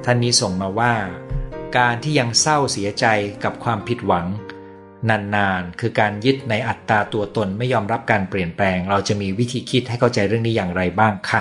ท่านนี้ส่งมาว่าการที่ยังเศร้าเสียใจกับความผิดหวังนานๆคือการยึดในอัตตาตัวตนไม่ยอมรับการเปลี่ยนแปลงเราจะมีวิธีคิดให้เข้าใจเรื่องนี้อย่างไรบ้างค่ะ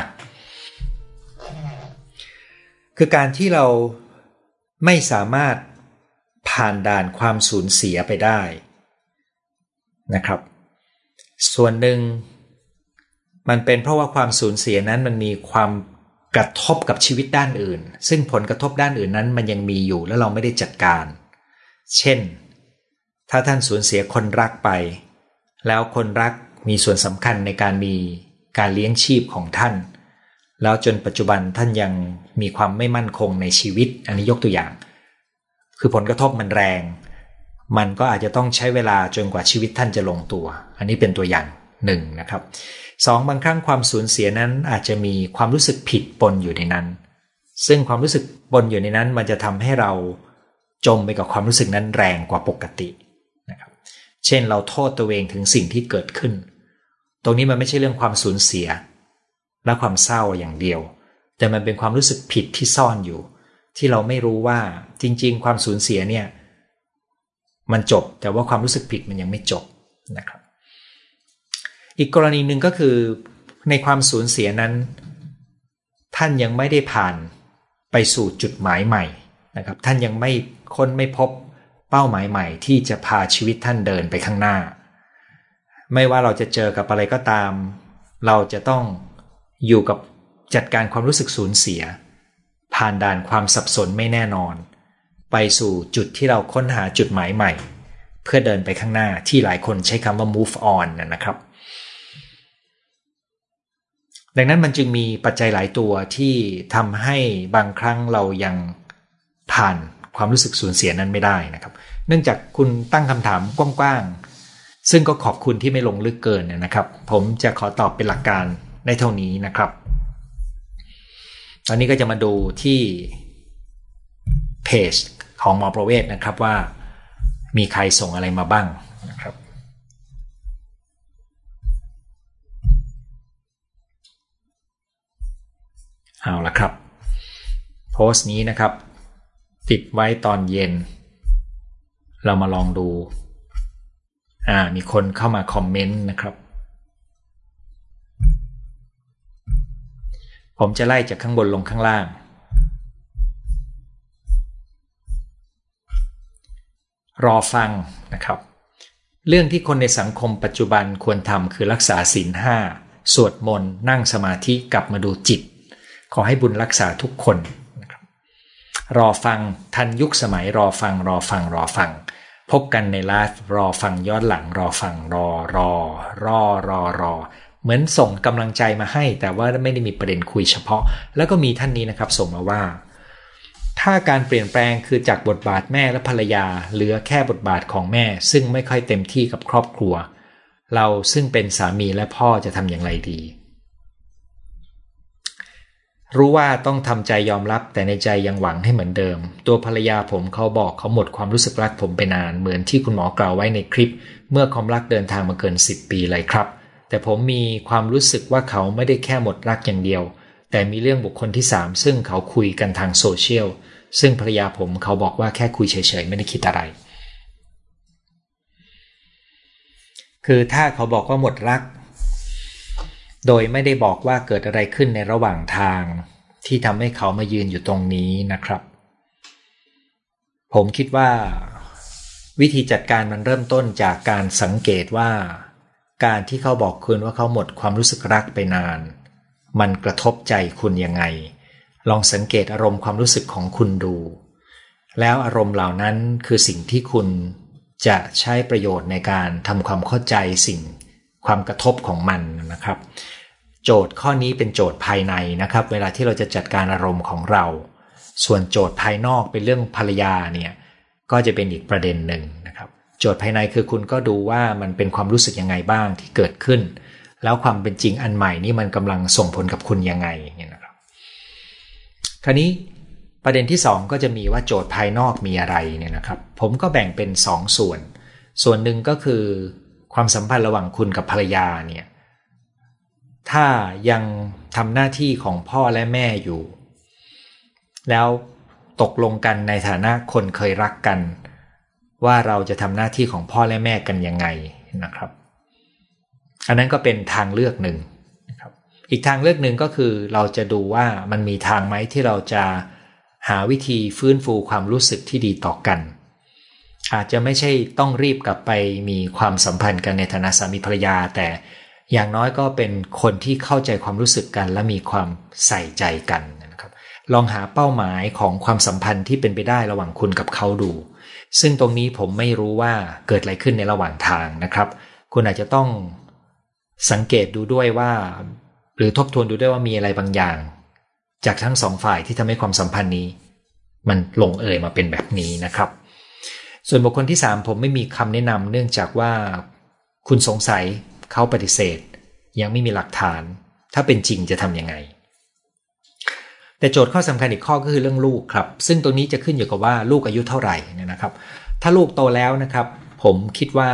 คือการที่เราไม่สามารถผ่านด่านความสูญเสียไปได้นะครับส่วนหนึ่งมันเป็นเพราะว่าความสูญเสียนั้นมันมีความกระทบกับชีวิตด้านอื่นซึ่งผลกระทบด้านอื่นนั้นมันยังมีอยู่และเราไม่ได้จัดการเช่นถ้าท่านสูญเสียคนรักไปแล้วคนรักมีส่วนสำคัญในการมีการเลี้ยงชีพของท่านแล้วจนปัจจุบันท่านยังมีความไม่มั่นคงในชีวิตอันนี้ยกตัวอย่างคือผลกระทบมันแรงมันก็อาจจะต้องใช้เวลาจนกว่าชีวิตท่านจะลงตัวอันนี้เป็นตัวอย่างหนึ่งนะครับสองบางครั้งความสูญเสียนั้นอาจจะมีความรู้สึกผิดปนอยู่ในนั้นซึ่งความรู้สึกปนอยู่ในนั้นมันจะทำให้เราจมไปกับความรู้สึกนั้นแรงกว่าปกตินะครับเช่นเราโทษตัวเองถึงสิ่งที่เกิดขึ้นตรงนี้มันไม่ใช่เรื่องความสูญเสียและความเศร้าอย่างเดียวแต่มันเป็นความรู้สึกผิดที่ซ่อนอยู่ที่เราไม่รู้ว่าจริงๆความสูญเสียเนี่ยมันจบแต่ว่าความรู้สึกผิดมันยังไม่จบนะครับอีกกรณีหนึ่งก็คือในความสูญเสียนั้นท่านยังไม่ได้ผ่านไปสู่จุดหมายใหม่นะครับท่านยังไม่ค้นไม่พบเป้าหมายใหม่ที่จะพาชีวิตท่านเดินไปข้างหน้าไม่ว่าเราจะเจอกับอะไรก็ตามเราจะต้องอยู่กับจัดการความรู้สึกสูญเสียผ่านด่านความสับสนไม่แน่นอนไปสู่จุดที่เราค้นหาจุดหมายใหม่เพื่อเดินไปข้างหน้าที่หลายคนใช้คำว่า move on นะครับดังนั้นมันจึงมีปัจจัยหลายตัวที่ทำให้บางครั้งเรายังผ่านความรู้สึกสูญเสียนั้นไม่ได้นะครับเนื่องจากคุณตั้งคำถามกว้างๆซึ่งก็ขอบคุณที่ไม่ลงลึกเกินนะครับผมจะขอตอบเป็นหลักการได้เท่านี้นะครับตอนนี้ก็จะมาดูที่เพจของหมอประเวศนะครับว่ามีใครส่งอะไรมาบ้างนะครับเอาละครับโพสต์นี้นะครับติดไว้ตอนเย็นเรามาลองดูมีคนเข้ามาคอมเมนต์นะครับผมจะไล่จากข้างบนลงข้างล่างรอฟังนะครับเรื่องที่คนในสังคมปัจจุบันควรทำคือรักษาศีล 5สวดมนต์นั่งสมาธิกลับมาดูจิตขอให้บุญรักษาทุกคนนะครับรอฟังทันยุคสมัยรอฟังพบกันในไลฟ์รอฟังย้อนหลังรอฟังรอเหมือนส่งกำลังใจมาให้แต่ว่าไม่ได้มีประเด็นคุยเฉพาะแล้วก็มีท่านนี้นะครับส่งมาว่าถ้าการเปลี่ยนแปลงคือจากบทบาทแม่และภรรยาเหลือแค่บทบาทของแม่ซึ่งไม่ค่อยเต็มที่กับครอบครัวเราซึ่งเป็นสามีและพ่อจะทำอย่างไรดีรู้ว่าต้องทำใจยอมรับแต่ในใจยังหวังให้เหมือนเดิมตัวภรรยาผมเขาบอกเขาหมดความรู้สึกรักผมไปนานเหมือนที่คุณหมอกล่าวไว้ในคลิปเมื่อความรักเดินทางมาเกิน10 ปีเลยครับแต่ผมมีความรู้สึกว่าเขาไม่ได้แค่หมดรักอย่างเดียวแต่มีเรื่องบุคคลที่3ซึ่งเขาคุยกันทางโซเชียลซึ่งภรรยาผมเขาบอกว่าแค่คุยเฉยๆไม่ได้คิดอะไรคือถ้าเขาบอกว่าหมดรักโดยไม่ได้บอกว่าเกิดอะไรขึ้นในระหว่างทางที่ทำให้เขามายืนอยู่ตรงนี้นะครับผมคิดว่าวิธีจัดการมันเริ่มต้นจากการสังเกตว่าการที่เขาบอกคุณว่าเขาหมดความรู้สึกรักไปนานมันกระทบใจคุณยังไงลองสังเกตอารมณ์ความรู้สึกของคุณดูแล้วอารมณ์เหล่านั้นคือสิ่งที่คุณจะใช้ประโยชน์ในการทำความเข้าใจความกระทบของมันนะครับโจทย์ข้อนี้เป็นโจทย์ภายในนะครับเวลาที่เราจะจัดการอารมณ์ของเราส่วนโจทย์ภายนอกเป็นเรื่องภรรยาเนี่ยก็จะเป็นอีกประเด็นหนึ่งนะครับโจทย์ภายในคือคุณก็ดูว่ามันเป็นความรู้สึกยังไงบ้างที่เกิดขึ้นแล้วความเป็นจริงอันใหม่นี่มันกำลังส่งผลกับคุณยังไงเนี่ยนะครับคราวนี้ประเด็นที่2ก็จะมีว่าโจทย์ภายนอกมีอะไรเนี่ยนะครับผมก็แบ่งเป็น2ส่วนหนึ่งก็คือความสัมพันธ์ระหว่างคุณกับภรรยาเนี่ยถ้ายังทำหน้าที่ของพ่อและแม่อยู่แล้วตกลงกันในฐานะคนเคยรักกันว่าเราจะทำหน้าที่ของพ่อและแม่กันยังไงนะครับอันนั้นก็เป็นทางเลือกหนึ่งนะครับอีกทางเลือกหนึ่งก็คือเราจะดูว่ามันมีทางไหมที่เราจะหาวิธีฟื้นฟูความรู้สึกที่ดีต่อกันอาจจะไม่ใช่ต้องรีบกลับไปมีความสัมพันธ์กันในฐานะสามีภรรยาแต่อย่างน้อยก็เป็นคนที่เข้าใจความรู้สึกกันและมีความใส่ใจกันนะครับลองหาเป้าหมายของความสัมพันธ์ที่เป็นไปได้ระหว่างคุณกับเขาดูซึ่งตรงนี้ผมไม่รู้ว่าเกิดอะไรขึ้นในระหว่างทางนะครับคุณอาจจะต้องสังเกตดูด้วยว่าหรือทบทวนดูด้วยว่ามีอะไรบางอย่างจากทั้งสองฝ่ายที่ทำให้ความสัมพันธ์นี้มันลงเอยมาเป็นแบบนี้นะครับส่วนบุคคลที่3ผมไม่มีคำแนะนำเนื่องจากว่าคุณสงสัยเขาปฏิเสธยังไม่มีหลักฐานถ้าเป็นจริงจะทำยังไงแต่โจทย์ข้อสำคัญอีกข้อก็คือเรื่องลูกครับซึ่งตรงนี้จะขึ้นอยู่กับว่าลูกอายุเท่าไหร่นะครับถ้าลูกโตแล้วนะครับผมคิดว่า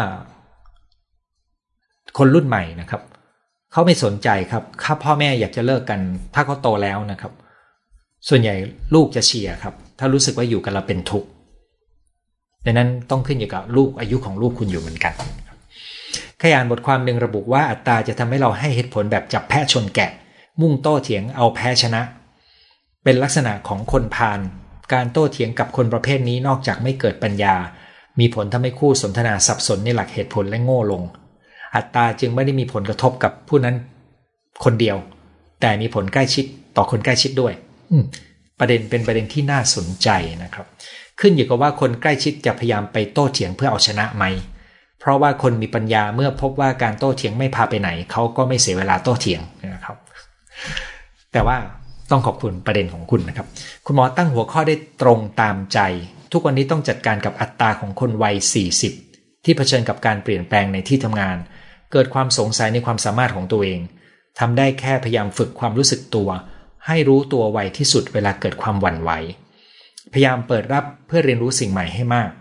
คนรุ่นใหม่นะครับเขาไม่สนใจครับถ้าพ่อแม่อยากจะเลิกกันถ้าเขาโตแล้วนะครับส่วนใหญ่ลูกจะเชียร์ครับถ้ารู้สึกว่าอยู่กันแล้วเป็นทุกข์ดังนั้นต้องขึ้นอยู่กับลูกอายุของลูกคุณอยู่เหมือนกันขยานบทความหนึ่งระบุว่าอัตตาจะทำให้เราให้เหตุผลแบบจับแพะชนแกะมุ่งโต้เถียงเอาแพ้ชนะเป็นลักษณะของคนพาลการโต้เถียงกับคนประเภทนี้นอกจากไม่เกิดปัญญามีผลทำให้คู่สนทนาสับสนในหลักเหตุผลและโง่ลงอัตตาจึงไม่ได้มีผลกระทบกับผู้นั้นคนเดียวแต่มีผลใกล้ชิดต่อคนใกล้ชิดด้วยประเด็นเป็นประเด็นที่น่าสนใจนะครับขึ้นอยู่กับว่าคนใกล้ชิดจะพยายามไปโต้เถียงเพื่อเอาชนะไหมเพราะว่าคนมีปัญญาเมื่อพบว่าการโต้เถียงไม่พาไปไหนเขาก็ไม่เสียเวลาโต้เถียงนะครับแต่ว่าต้องขอบคุณประเด็นของคุณนะครับคุณหมอตั้งหัวข้อได้ตรงตามใจทุกวันนี้ต้องจัดการกับอัตราของคนวัย40ที่เผชิญกับการเปลี่ยนแปลงในที่ทำงานเกิดความสงสัยในความสามารถของตัวเองทำได้แค่พยายามฝึกความรู้สึกตัวให้รู้ตัวไวที่สุดเวลาเกิดความหวั่นไหวพยายามเปิดรับเพื่อเรียนรู้สิ่งใหม่ให้มาก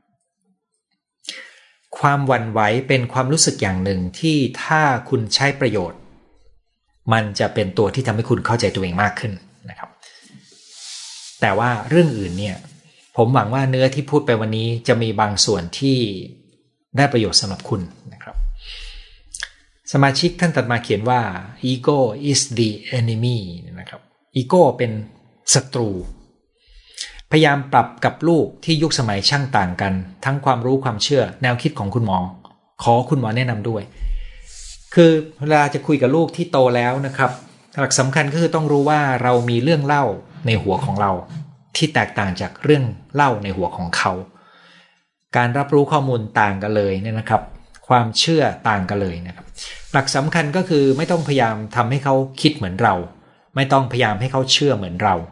ความหวั่นไหวเป็นความรู้สึกอย่างหนึ่งที่ถ้าคุณใช้ประโยชน์มันจะเป็นตัวที่ทำให้คุณเข้าใจตัวเองมากขึ้นนะครับแต่ว่าเรื่องอื่นเนี่ยผมหวังว่าเนื้อที่พูดไปวันนี้จะมีบางส่วนที่ได้ประโยชน์สำหรับคุณนะครับสมาชิกท่านตัดมาเขียนว่า ego is the enemy นะครับ ego เป็นศัตรูพยายามปรับกับลูกที่ยุคสมัยช่างต่างกันทั้งความรู้ความเชื่อแนวคิดของคุณหมอขอคุณหมอแนะนำด้วยคือเวลาจะคุยกับลูกที่โตแล้วนะครับหลักสำคัญก็คือต้องรู้ว่าเรามีเรื่องเล่าในหัวของเราที่แตกต่างจากเรื่องเล่าในหัวของเขาการรับรู้ข้อมูลต่างกันเลยเนี่ยนะครับความเชื่อต่างกันเลยนะครับหลักสำคัญก็คือไม่ต้องพยายามทำให้เขาคิดเหมือนเราไม่ต้องพยายามให้เขาเชื่อเหมือนเรา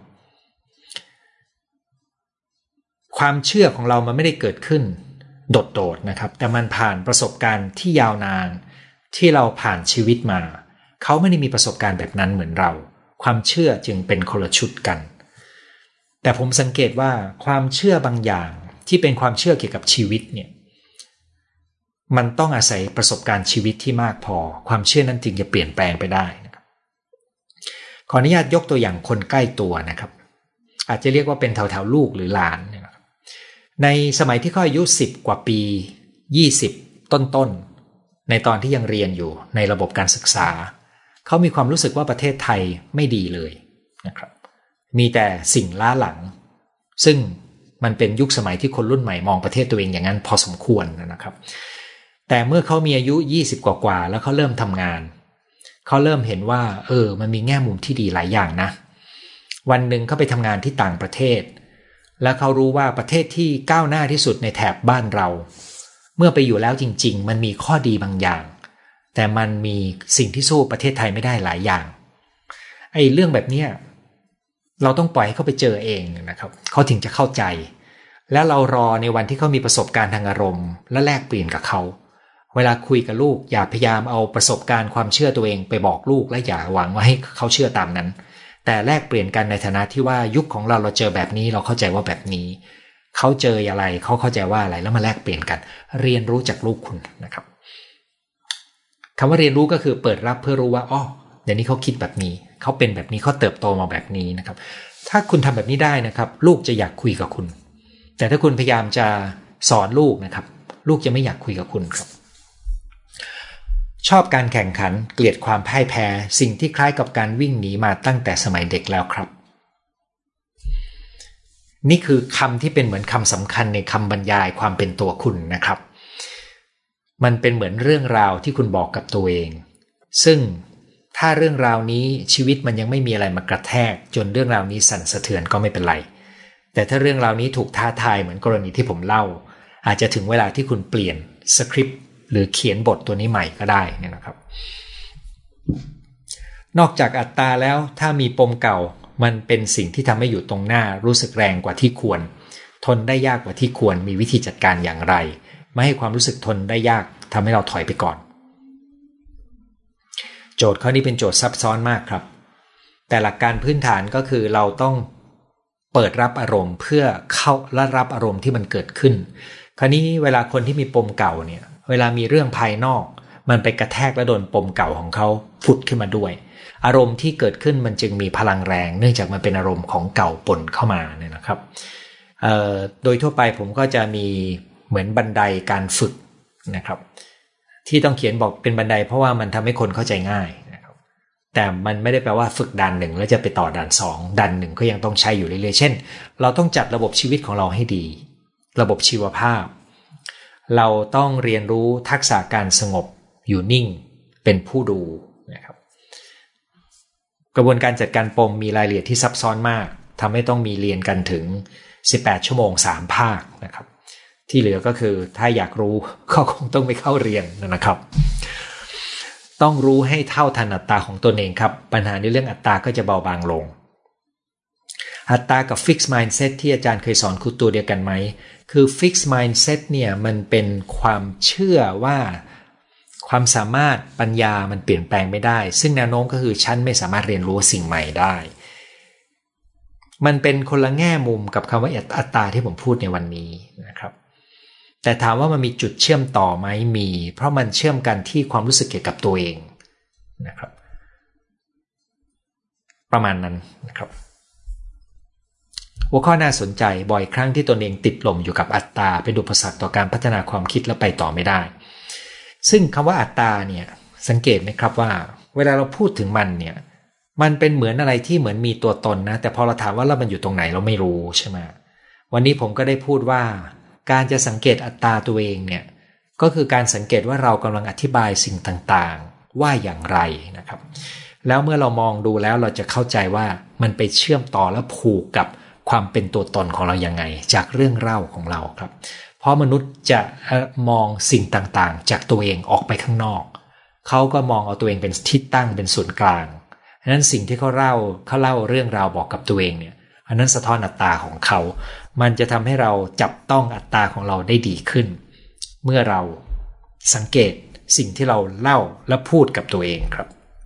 ความเชื่อของเรามันไม่ได้เกิดขึ้นโดดๆนะครับแต่มันผ่านประสบการณ์ที่ยาวนานที่เราผ่านชีวิตมาเขาไม่ได้มีประสบการณ์แบบนั้นเหมือนเราความเชื่อจึงเป็นคนละชุดกันแต่ผมสังเกตว่าความเชื่อบางอย่างที่เป็นความเชื่อเกี่ยวกับชีวิตเนี่ยมันต้องอาศัยประสบการณ์ชีวิตที่มากพอความเชื่อนั้นจึงจะเปลี่ยนแปลงไปได้นะครับขออนุญาตยกตัวอย่างคนใกล้ตัวนะครับอาจจะเรียกว่าเป็นแถวๆลูกหรือหลานนะครับในสมัยที่เขาอายุ10กว่าปี20ต้นๆในตอนที่ยังเรียนอยู่ในระบบการศึกษาเขามีความรู้สึกว่าประเทศไทยไม่ดีเลยนะครับมีแต่สิ่งล้าหลังซึ่งมันเป็นยุคสมัยที่คนรุ่นใหม่มองประเทศตัวเองอย่างนั้นพอสมควรนะครับแต่เมื่อเขามีอายุ20กว่าแล้วเขาเริ่มทำงานเขาเริ่มเห็นว่ามันมีแง่มุมที่ดีหลายอย่างนะวันหนึ่งเขาไปทำงานที่ต่างประเทศแล้วเขารู้ว่าประเทศที่ก้าวหน้าที่สุดในแถบบ้านเราเมื่อไปอยู่แล้วจริงๆมันมีข้อดีบางอย่างแต่มันมีสิ่งที่สู้ประเทศไทยไม่ได้หลายอย่างไอ้เรื่องแบบนี้เราต้องปล่อยให้เขาไปเจอเองนะครับเขาถึงจะเข้าใจแล้วเรารอในวันที่เขามีประสบการณ์ทางอารมณ์และแลกเปลี่ยนกับเขาเวลาคุยกับลูกอย่าพยายามเอาประสบการณ์ความเชื่อตัวเองไปบอกลูกและอย่าหวังว่าให้เขาเชื่อตามนั้นแต่แลกเปลี่ยนกันในฐานะที่ว่ายุคของเราเจอแบบนี้เราเข้าใจว่าแบบนี้เขาเจออะไรเขาเข้าใจว่าอะไรแล้วมาแลกเปลี่ยนกันเรียนรู้จากลูกคุณนะครับคำว่าเรียนรู้ก็คือเปิดรับเพื่อรู้ว่าเดี๋ยวนี้เขาคิดแบบนี้เขาเป็นแบบนี้เขาเติบโตมาแบบนี้นะครับถ้าคุณทำแบบนี้ได้นะครับลูกจะอยากคุยกับคุณแต่ถ้าคุณพยายามจะสอนลูกนะครับลูกจะไม่อยากคุยกับคุณครับชอบการแข่งขันเกลียดความพ่ายแพ้สิ่งที่คล้ายกับการวิ่งหนีมาตั้งแต่สมัยเด็กแล้วครับนี่คือคำที่เป็นเหมือนคำสำคัญในคำบรรยายความเป็นตัวคุณนะครับมันเป็นเหมือนเรื่องราวที่คุณบอกกับตัวเองซึ่งถ้าเรื่องราวนี้ชีวิตมันยังไม่มีอะไรมากระแทกจนเรื่องราวนี้สั่นสะเทือนก็ไม่เป็นไรแต่ถ้าเรื่องราวนี้ถูกท้าทายเหมือนกรณีที่ผมเล่าอาจจะถึงเวลาที่คุณเปลี่ยนสคริปต์หรือเขียนบทตัวนี้ใหม่ก็ได้นะครับนอกจากอัตตาแล้วถ้ามีปมเก่ามันเป็นสิ่งที่ทำให้อยู่ตรงหน้ารู้สึกแรงกว่าที่ควรทนได้ยากกว่าที่ควรมีวิธีจัดการอย่างไรไม่ให้ความรู้สึกทนได้ยากทำให้เราถอยไปก่อนโจทย์ข้อนี้เป็นโจทย์ซับซ้อนมากครับแต่หลักการพื้นฐานก็คือเราต้องเปิดรับอารมณ์เพื่อเข้าและรับอารมณ์ที่มันเกิดขึ้นคราวนี้เวลาคนที่มีปมเก่าเนี่ยเวลามีเรื่องภายนอกมันไปกระแทกและโดนปมเก่าของเขาผุดขึ้นมาด้วยอารมณ์ที่เกิดขึ้นมันจึงมีพลังแรงเนื่องจากมันเป็นอารมณ์ของเก่าปนเข้ามาเนี่ยนะครับโดยทั่วไปผมก็จะมีเหมือนบันไดการฝึกนะครับที่ต้องเขียนบอกเป็นบันไดเพราะว่ามันทำให้คนเข้าใจง่ายนะครับแต่มันไม่ได้แปลว่าฝึกด่าน1แล้วจะไปต่อด่าน2ด่าน1ก็ยังต้องใช้อยู่เรื่อยๆเช่นเราต้องจัดระบบชีวิตของเราให้ดีระบบชีวภาพเราต้องเรียนรู้ทักษะการสงบอยู่นิ่งเป็นผู้ดูนะครับกระบวนการจัดการปมมีรายละเอียดที่ซับซ้อนมากทำให้ต้องมีเรียนกันถึง18ชั่วโมง3ภาคนะครับที่เหลือก็คือถ้าอยากรู้ก็คงต้องไปเข้าเรียนนะครับต้องรู้ให้เท่าทันอัตตาของตนเองครับปัญหาในเรื่องอัตตาก็จะเบาบางลงอัตตากับ fixed mindset ที่อาจารย์เคยสอนคือตัวเดียวกันไหมคือ fixed mindset เนี่ยมันเป็นความเชื่อว่าความสามารถปัญญามันเปลี่ยนแปลงไม่ได้ซึ่งแนวโน้มก็คือฉันไม่สามารถเรียนรู้สิ่งใหม่ได้มันเป็นคนละแง่มุมกับคำว่าอัตตาที่ผมพูดในวันนี้นะครับแต่ถามว่ามันมีจุดเชื่อมต่อไหมมีเพราะมันเชื่อมกันที่ความรู้สึกเกี่ยวกับตัวเองนะครับประมาณนั้นนะครับหัวข้อน่าสนใจบ่อยครั้งที่ตนเองติดลมอยู่กับอัตตาเป็นอุปสรรคต่อการพัฒนาความคิดและไปต่อไม่ได้ซึ่งคำว่าอัตตาเนี่ยสังเกตไหมครับว่าเวลาเราพูดถึงมันเนี่ยมันเป็นเหมือนอะไรที่เหมือนมีตัวตนนะแต่พอเราถามว่าแล้วมันอยู่ตรงไหนเราไม่รู้ใช่ไหมวันนี้ผมก็ได้พูดว่าการจะสังเกตอัตตาตัวเองเนี่ยก็คือการสังเกตว่าเรากำลังอธิบายสิ่งต่างๆว่าอย่างไรนะครับแล้วเมื่อเรามองดูแล้วเราจะเข้าใจว่ามันไปเชื่อมต่อและผูกกับความเป็นตัวตนของเรายังไงจากเรื่องเล่าของเราครับเพราะมนุษย์จะมองสิ่งต่างๆจากตัวเองออกไปข้างนอกเขาก็มองเอาตัวเองเป็นที่ตั้งเป็นศูนย์กลางฉะนั้นสิ่งที่เขาเล่าเรื่องราวบอกกับตัวเองเนี่ยอันนั้นสะท้อนอัตตาของเขามันจะทำให้เราจับต้องอัตตาของเราได้ดีขึ้นเมื่อเราสังเกตสิ่งที่เราเล่าและพูดกับตัวเองครับ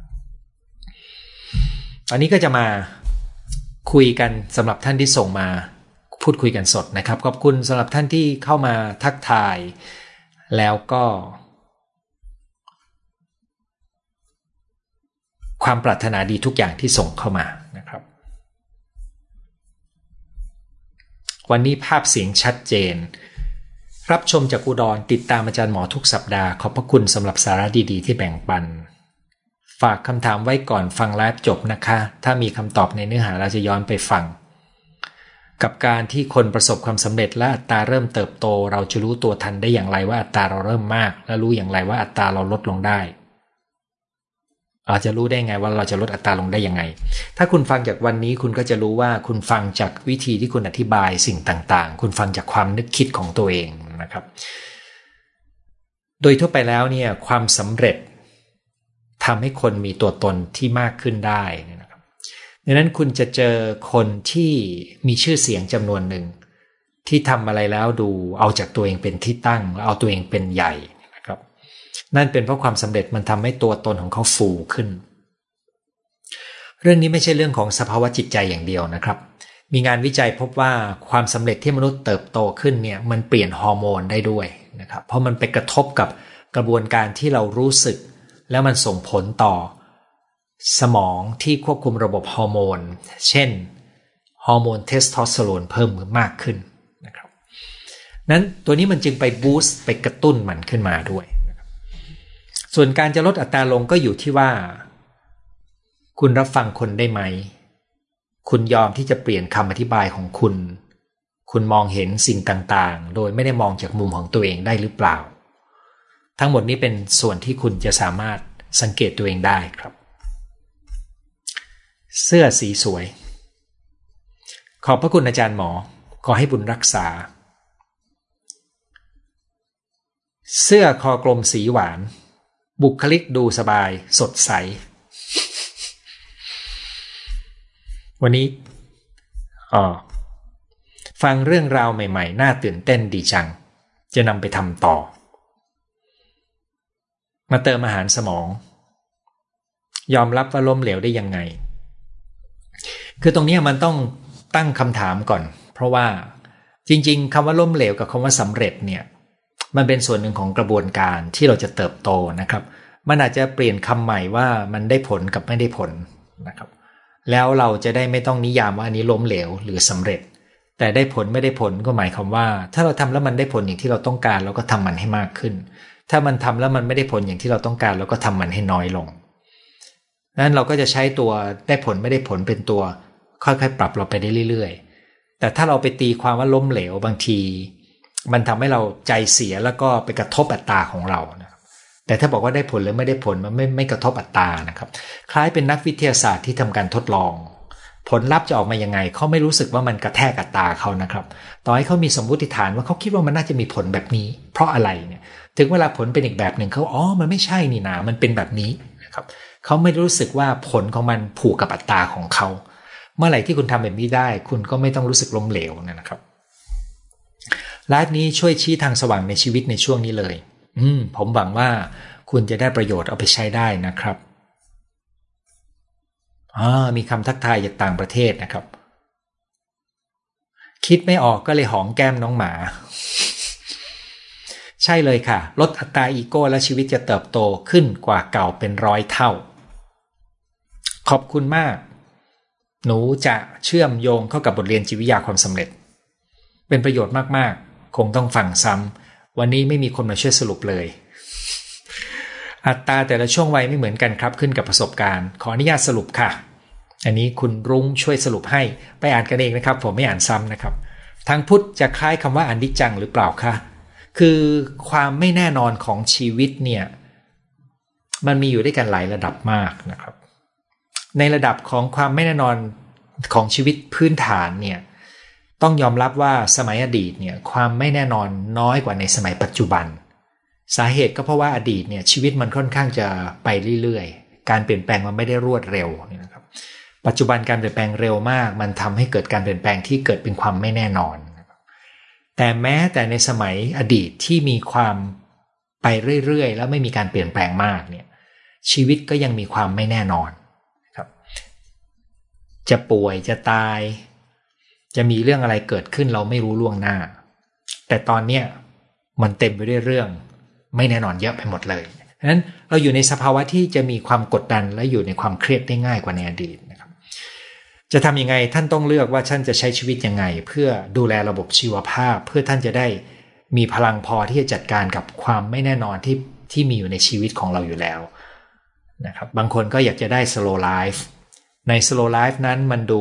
ตอนนี้ก็จะมาคุยกันสำหรับท่านที่ส่งมาพูดคุยกันสดนะครับขอบคุณสำหรับท่านที่เข้ามาทักทายแล้วก็ความปรารถนาดีทุกอย่างที่ส่งเข้ามานะครับวันนี้ภาพเสียงชัดเจนรับชมจากอุดรติดตามอาจารย์หมอทุกสัปดาห์ขอบพระคุณสำหรับสาระดีๆที่แบ่งปันฝากคำถามไว้ก่อนฟังไลฟ์จบนะคะถ้ามีคำตอบในเนื้อหาเราจะย้อนไปฟังกับการที่คนประสบความสำเร็จและอัตราเริ่มเติบโตเราจะรู้ตัวทันได้อย่างไรว่าอัตราเราเริ่มมากและรู้อย่างไรว่าอัตราเราลดลงได้อาจจะรู้ได้ไงว่าเราจะลดอัตราลงได้ยังไงถ้าคุณฟังจากวันนี้คุณก็จะรู้ว่าคุณฟังจากวิธีที่คุณอธิบายสิ่งต่างๆคุณฟังจากความนึกคิดของตัวเองนะครับโดยทั่วไปแล้วเนี่ยความสำเร็จทำให้คนมีตัวตนที่มากขึ้นได้นะครับดังนั้นคุณจะเจอคนที่มีชื่อเสียงจำนวนหนึ่งที่ทำอะไรแล้วดูเอาจากตัวเองเป็นที่ตั้งแล้วเอาตัวเองเป็นใหญ่นะครับนั่นเป็นเพราะความสำเร็จมันทำให้ตัวตนของเขาฟูขึ้นเรื่องนี้ไม่ใช่เรื่องของสภาวะจิตใจอย่างเดียวนะครับมีงานวิจัยพบว่าความสำเร็จที่มนุษย์เติบโตขึ้นเนี่ยมันเปลี่ยนฮอร์โมนได้ด้วยนะครับเพราะมันไปกระทบกับกระบวนการที่เรารู้สึกแล้วมันส่งผลต่อสมองที่ควบคุมระบบฮอร์โมนเช่นฮอร์โมนเทสโทสเตอโรนเพิ่มมากขึ้นนะครับนั้นตัวนี้มันจึงไปบูสต์ไปกระตุ้นมันขึ้นมาด้วยนะครับส่วนการจะลดอัตราลงก็อยู่ที่ว่าคุณรับฟังคนได้ไหมคุณยอมที่จะเปลี่ยนคำอธิบายของคุณคุณมองเห็นสิ่งต่างๆโดยไม่ได้มองจากมุมของตัวเองได้หรือเปล่าทั้งหมดนี้เป็นส่วนที่คุณจะสามารถสังเกตตัวเองได้ครับเสื้อสีสวยขอบพระคุณอาจารย์หมอขอให้บุญรักษาเสื้อคอกลมสีหวานบุคลิกดูสบายสดใสวันนี้ฟังเรื่องราวใหม่ๆน่าตื่นเต้นดีจังจะนำไปทำต่อมาเติมอาหารสมองยอมรับว่าล้มเหลวได้ยังไงคือตรงนี้มันต้องตั้งคำถามก่อนเพราะว่าจริงๆคำว่าล้มเหลวกับคำว่าสำเร็จเนี่ยมันเป็นส่วนหนึ่งของกระบวนการที่เราจะเติบโตนะครับมันอาจจะเปลี่ยนคำใหม่ว่ามันได้ผลกับไม่ได้ผลนะครับแล้วเราจะได้ไม่ต้องนิยามว่าอันนี้ล้มเหลวหรือสำเร็จแต่ได้ผลไม่ได้ผลก็หมายความว่าถ้าเราทำแล้วมันได้ผลอย่างที่เราต้องการเราก็ทำมันให้มากขึ้นถ้ามันทำแล้วมันไม่ได้ผลอย่างที่เราต้องการเราก็ทำมันให้น้อยลงนั้นเราก็จะใช้ตัวได้ผลไม่ได้ผลเป็นตัวค่อยๆปรับเราไปได้เรื่อยๆแต่ถ้าเราไปตีความว่าล้มเหลวบางทีมันทำให้เราใจเสียแล้วก็ไปกระทบอัตราของเรานะครับแต่ถ้าบอกว่าได้ผลหรือไม่ได้ผลมันไม่กระทบอัตรานะครับคล้ายเป็นนักวิทยาศาสตร์ที่ทำการทดลองผลลัพธ์จะออกมายังไงเขาไม่รู้สึกว่ามันกระแทกอัตราเขานะครับต่อให้เขามีสมมติฐานว่าเขาคิดว่ามันน่าจะมีผลแบบนี้เพราะอะไรเนี่ยถึงเวลาผลเป็นอีกแบบหนึ่งเขามันไม่ใช่นี่นามันเป็นแบบนี้นะครับเขาไม่รู้สึกว่าผลของมันผูกกับอัตราของเขาเมื่อไหร่ที่คุณทำแบบนี้ได้คุณก็ไม่ต้องรู้สึกล้มเหลวนะครับไลฟ์นี้ช่วยชี้ทางสว่างในชีวิตในช่วงนี้เลยผมหวังว่าคุณจะได้ประโยชน์เอาไปใช้ได้นะครับมีคำทักทายจากต่างประเทศนะครับคิดไม่ออกก็เลยหอมแก้มน้องหมาใช่เลยค่ะลดอัตราอีโก้และชีวิตจะเติบโตขึ้นกว่าเก่าเป็น100 เท่าขอบคุณมากหนูจะเชื่อมโยงเข้ากับบทเรียนจิตวิทยาความสำเร็จเป็นประโยชน์มากๆคงต้องฟังซ้ำวันนี้ไม่มีคนมาช่วยสรุปเลยอัตราแต่ละช่วงวัยไม่เหมือนกันครับขึ้นกับประสบการณ์ขออนุญาตสรุปค่ะอันนี้คุณรุ้งช่วยสรุปให้ไปอ่านกันเองนะครับผมไม่อ่านซ้ำนะครับทางพุทธจะคล้ายคำว่าอนิจจังหรือเปล่าคะคือความไม่แน่นอนของชีวิตเนี่ยมันมีอยู่ด้วยกันหลายระดับมากนะครับในระดับของความไม่แน่นอนของชีวิตพื้นฐานเนี่ยต้องยอมรับว่าสมัยอดีตเนี่ยความไม่แน่นอนน้อยกว่าในสมัยปัจจุบันสาเหตุก็เพราะว่าอดีตเนี่ยชีวิตมันค่อนข้างจะไปเรื่อยๆการเปลี่ยนแปลงมันไม่ได้รวดเร็วนะครับปัจจุบันการเปลี่ยนแปลงเร็วมากมันทำให้เกิดการเปลี่ยนแปลงที่เกิดเป็นความไม่แน่นอนแต่แม้แต่ในสมัยอดีตที่มีความไปเรื่อยๆแล้วไม่มีการเปลี่ยนแปลงมากเนี่ยชีวิตก็ยังมีความไม่แน่นอนครับจะป่วยจะตายจะมีเรื่องอะไรเกิดขึ้นเราไม่รู้ล่วงหน้าแต่ตอนเนี้ยมันเต็มไปด้วยเรื่องไม่แน่นอนเยอะไปหมดเลยดังนั้นเราอยู่ในสภาวะที่จะมีความกดดันและอยู่ในความเครียดได้ง่ายกว่าในอดีตนะครับจะทำยังไงท่านต้องเลือกว่าท่านจะใช้ชีวิตยังไงเพื่อดูแลระบบชีวภาพเพื่อท่านจะได้มีพลังพอที่จะจัดการกับความไม่แน่นอนที่มีอยู่ในชีวิตของเราอยู่แล้วนะครับบางคนก็อยากจะได้ slow life ใน slow life นั้นมันดู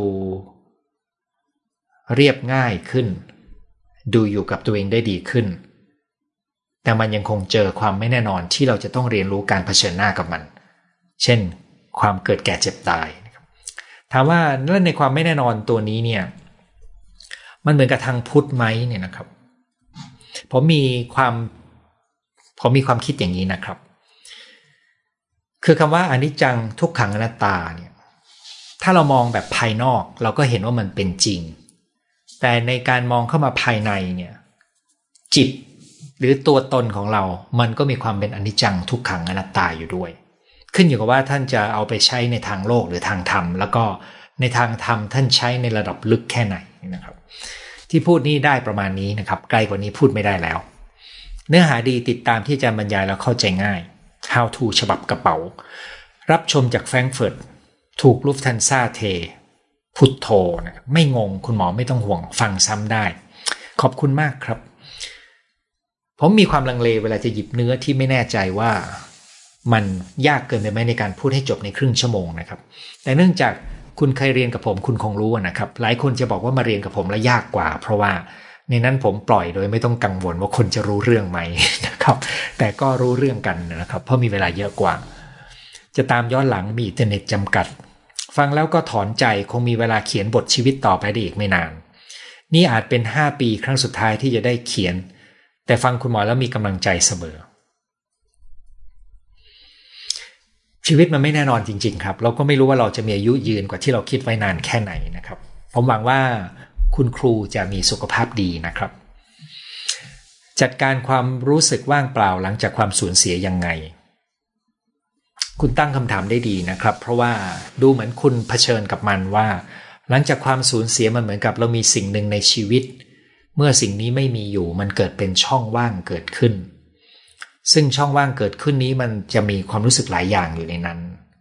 เรียบง่ายขึ้นดูอยู่กับตัวเองได้ดีขึ้นแต่มันยังคงเจอความไม่แน่นอนที่เราจะต้องเรียนรู้การเผชิญหน้ากับมันเช่นความเกิดแก่เจ็บตายนะครับถามว่าในความไม่แน่นอนตัวนี้เนี่ยมันเหมือนกับทางพุทธไหมเนี่ยนะครับผมมีความคิดอย่างนี้นะครับคือคำว่าอนิจจังทุกขังอนัตตาเนี่ยถ้าเรามองแบบภายนอกเราก็เห็นว่ามันเป็นจริงแต่ในการมองเข้ามาภายในเนี่ยจิตหรือตัวตนของเรามันก็มีความเป็นอนิจจังทุกขังอนัตตาอยู่ด้วยขึ้นอยู่กับว่าท่านจะเอาไปใช้ในทางโลกหรือทางธรรมแล้วก็ในทางธรรมท่านใช้ในระดับลึกแค่ไหนนะครับที่พูดนี้ได้ประมาณนี้นะครับไกลกว่านี้พูดไม่ได้แล้วเนื้อหาดีติดตามที่อาจารย์บรรยายแล้วเข้าใจง่าย How to ฉบับกระเป๋ารับชมจากแฟรงก์เฟิร์ตถูกลุฟทันซ่าเทพุทโธนะไม่งงคุณหมอไม่ต้องห่วงฟังซ้ำได้ขอบคุณมากครับผมมีความลังเลเวลาจะหยิบเนื้อที่ไม่แน่ใจว่ามันยากเกินไปไหมในการพูดให้จบในครึ่งชั่วโมงนะครับแต่เนื่องจากคุณเคยเรียนกับผมคุณคงรู้นะครับหลายคนจะบอกว่ามาเรียนกับผมแล้วยากกว่าเพราะว่าในนั้นผมปล่อยโดยไม่ต้องกังวลว่าคนจะรู้เรื่องไหมนะครับแต่ก็รู้เรื่องกันนะครับเพราะมีเวลาเยอะกว่าจะตามย้อนหลังมีอินเทอร์เน็ตจำกัดฟังแล้วก็ถอนใจคงมีเวลาเขียนบทชีวิตต่อไปได้อีกไม่นานนี่อาจเป็น5 ปีครั้งสุดท้ายที่จะได้เขียนแต่ฟังคุณหมอแล้วมีกำลังใจเสมอชีวิตมันไม่แน่นอนจริงๆครับเราก็ไม่รู้ว่าเราจะมีอายุยืนกว่าที่เราคิดไว้นานแค่ไหนนะครับผมหวังว่าคุณครูจะมีสุขภาพดีนะครับจัดการความรู้สึกว่างเปล่าหลังจากความสูญเสียยังไงคุณตั้งคำถามได้ดีนะครับเพราะว่าดูเหมือนคุณเผชิญกับมันว่าหลังจากความสูญเสียมันเหมือนกับเรามีสิ่งหนึ่งในชีวิตเมื่อสิ่งนี้ไม่มีอยู่มันเกิดเป็นช่องว่างเกิดขึ้นซึ่งช่องว่างเกิดขึ้นนี้มันจะมีความรู้สึกหลายอย่างอยู่ในนั้น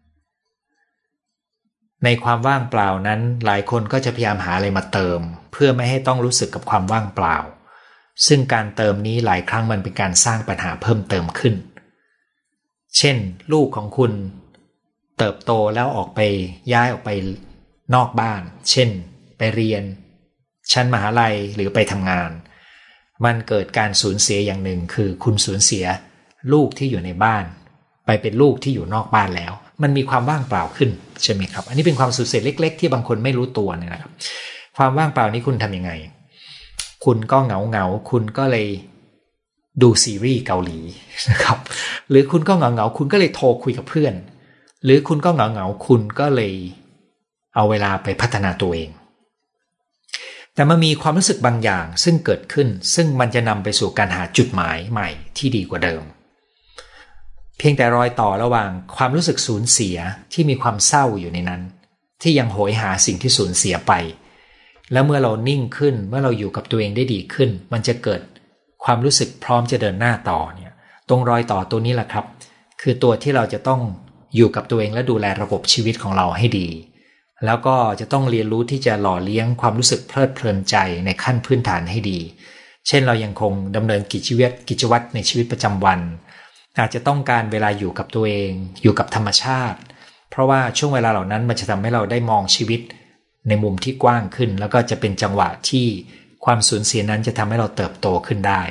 ในความว่างเปล่านั้นหลายคนก็จะพยายามหาอะไรมาเติมเพื่อไม่ให้ต้องรู้สึกกับความว่างเปล่าซึ่งการเติมนี้หลายครั้งมันเป็นการสร้างปัญหาเพิ่มเติมขึ้นเช่นลูกของคุณเติบโตแล้วย้ายออกไปนอกบ้านเช่นไปเรียนชั้นมหาลัยหรือไปทำงานมันเกิดการสูญเสียอย่างหนึ่งคือคุณสูญเสียลูกที่อยู่ในบ้านไปเป็นลูกที่อยู่นอกบ้านแล้วมันมีความว่างเปล่าขึ้นใช่ไหมครับอันนี้เป็นความสูญเสียเล็กๆที่บางคนไม่รู้ตัวเนี่ยนะครับความว่างเปล่านี้คุณทำยังไงคุณก็เหงาคุณก็เลยดูซีรีส์เกาหลีนะครับหรือคุณก็เหงาคุณก็เลยโทรคุยกับเพื่อนหรือคุณก็เหงาคุณก็เลยเอาเวลาไปพัฒนาตัวเองแต่มันมีความรู้สึกบางอย่างซึ่งเกิดขึ้นซึ่งมันจะนำไปสู่การหาจุดหมายใหม่ที่ดีกว่าเดิมเพียงแต่รอยต่อระหว่างความรู้สึกสูญเสียที่มีความเศร้าอยู่ในนั้นที่ยังโหยหาสิ่งที่สูญเสียไปแล้วเมื่อเรานิ่งขึ้นเมื่อเราอยู่กับตัวเองได้ดีขึ้นมันจะเกิดความรู้สึกพร้อมจะเดินหน้าต่อเนี่ยตรงรอยต่อตัวนี้แหละครับคือตัวที่เราจะต้องอยู่กับตัวเองและดูแลระบบชีวิตของเราให้ดีแล้วก็จะต้องเรียนรู้ที่จะหล่อเลี้ยงความรู้สึกเพลิดเพลินใจในขั้นพื้นฐานให้ดีเช่นเรายังคงดำเนินกิจวัตรในชีวิตประจำวันอาจจะต้องการเวลาอยู่กับตัวเองอยู่กับธรรมชาติเพราะว่าช่วงเวลาเหล่านั้นมันจะทำให้เราได้มองชีวิตในมุมที่กว้างขึ้นแล้วก็จะเป็นจังหวะที่ความสูญเสียนั้นจะทำให้เราเติบโตขึ้นได้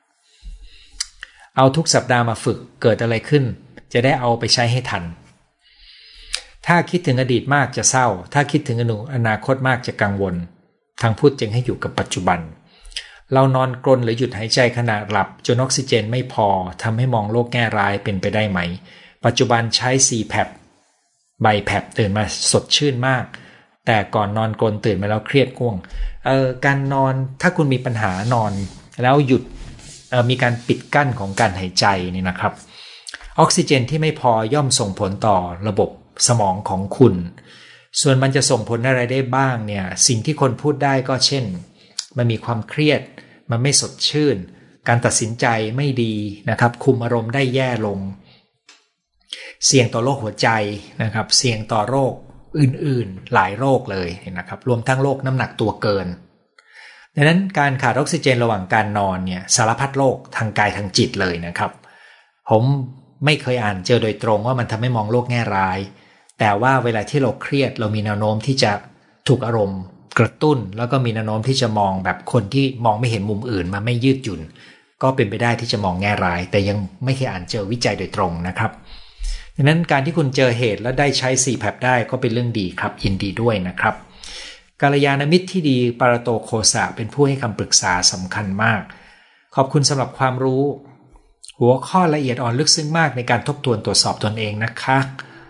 เอาทุกสัปดาห์มาฝึกเกิดอะไรขึ้นจะได้เอาไปใช้ให้ทันถ้าคิดถึงอดีตมากจะเศร้าถ้าคิดถึงอนาคตมากจะกังวลทางพุทธจึงให้อยู่กับปัจจุบันเรานอนกรนหรือหยุดหายใจขณะหลับจนออกซิเจนไม่พอทำให้มองโลกแง่ร้ายเป็นไปได้ไหมปัจจุบันใช้ CPAP ใบแผบตื่นมาสดชื่นมากแต่ก่อนนอนกรนตื่นมาแล้วเครียดง่วงการนอนถ้าคุณมีปัญหานอนแล้วหยุดมีการปิดกั้นของการหายใจนี่นะครับออกซิเจนที่ไม่พอย่อมส่งผลต่อระบบสมองของคุณส่วนมันจะส่งผลอะไรได้บ้างเนี่ยสิ่งที่คนพูดได้ก็เช่นมันมีความเครียดมันไม่สดชื่นการตัดสินใจไม่ดีนะครับคุมอารมณ์ได้แย่ลงเสี่ยงต่อโรคหัวใจนะครับเสี่ยงต่อโรคอื่นๆหลายโรคเลยนะครับรวมทั้งโรคน้ำหนักตัวเกินดังนั้นการขาดออกซิเจนระหว่างการนอนเนี่ยสารพัดโรคทางกายทางจิตเลยนะครับผมไม่เคยอ่านเจอโดยตรงว่ามันทำให้มองโลกแง่ร้ายแต่ว่าเวลาที่เราเครียดเรามีแนวโน้มที่จะถูกอารมณ์กระตุ้นแล้วก็มีแนวโน้มที่จะมองแบบคนที่มองไม่เห็นมุมอื่นมาไม่ยืดหยุ่นก็เป็นไปได้ที่จะมองแง่ร้ายแต่ยังไม่เคยอ่านเจอวิจัยโดยตรงนะครับดังนั้นการที่คุณเจอเหตุและได้ใช้ CPAP ได้ก็เป็นเรื่องดีครับยินดีด้วยนะครับกัลยาณมิตรที่ดีปารโตโคสะเป็นผู้ให้คำปรึกษาสำคัญมากขอบคุณสำหรับความรู้หัวข้อละเอียดอ่อนลึกซึ้งมากในการทบทวนตรวจสอบตนเองนะคะ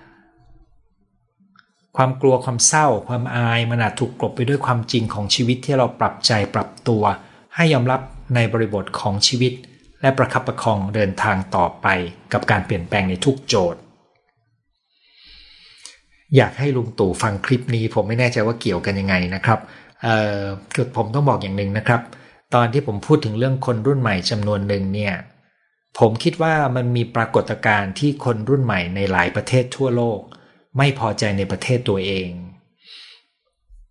ความกลัวความเศร้าความอายมันอาจถูกกลบไปด้วยความจริงของชีวิตที่เราปรับใจปรับตัวให้ยอมรับในบริบทของชีวิตและประคับประคองเดินทางต่อไปกับการเปลี่ยนแปลงในทุกโจทย์อยากให้ลุงตู่ฟังคลิปนี้ผมไม่แน่ใจว่าเกี่ยวกันยังไงนะครับผมต้องบอกอย่างหนึ่งนะครับตอนที่ผมพูดถึงเรื่องคนรุ่นใหม่จำนวนหนึ่งเนี่ยผมคิดว่ามันมีปรากฏการณ์ที่คนรุ่นใหม่ในหลายประเทศทั่วโลกไม่พอใจในประเทศตัวเอง